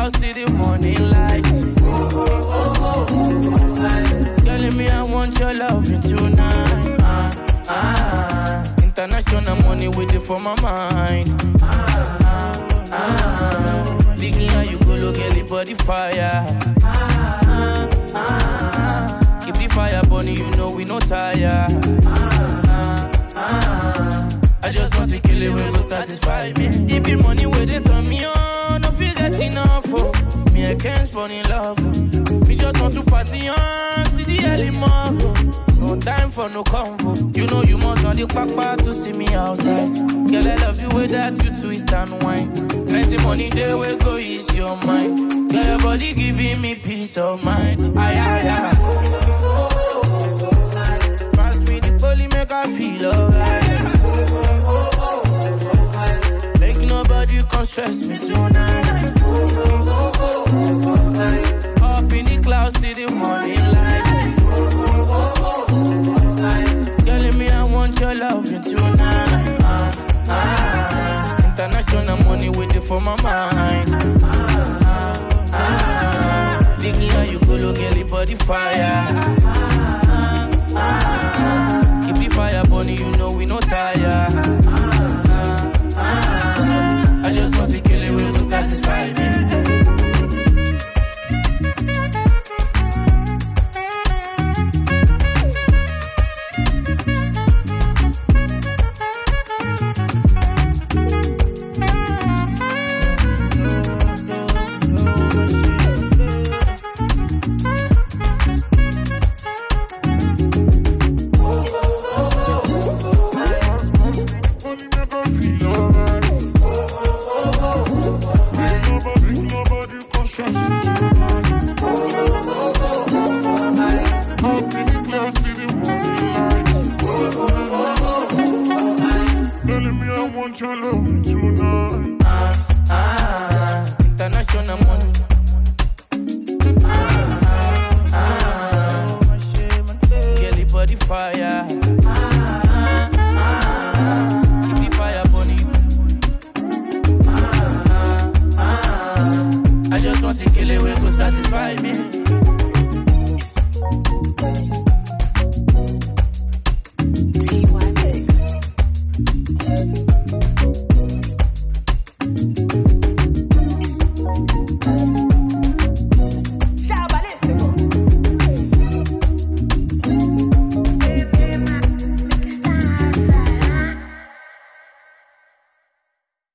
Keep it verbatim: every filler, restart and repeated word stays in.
clouds, see the morning light. Telling me I want your love tonight. Ah, ah. International money with it for my mind. Ah, ah, ah. Digging how you go look at the body fire. Ah, ah, ah. Keep the fire burning, you know we no tire. Ah, ah, ah. I just want to kill it when go satisfy me. It be money where they turn me on, no feel that enough for me. I can't fall in love. Me just want to party on, see the early morning. No time for no comfort. You know you must not the papa to see me outside. Girl, I love the way that you twist and wine. Plenty money there will go ease your mind. Girl, your body giving me peace of mind. Aye, aye, aye. Pass me the bully, make I feel alright. Make nobody come stress me tonight. Up in the clouds, see the morning light. Telling me I want your love tonight. Ah, ah. International money with it for my mind. Ah, ah. Digging how you go look at the body fire. Ah, ah. Keep the fire burning, you know we no tire. Ah, ah. I just want to kill it when we satisfy me. Your love tonight. Ah, ah, international money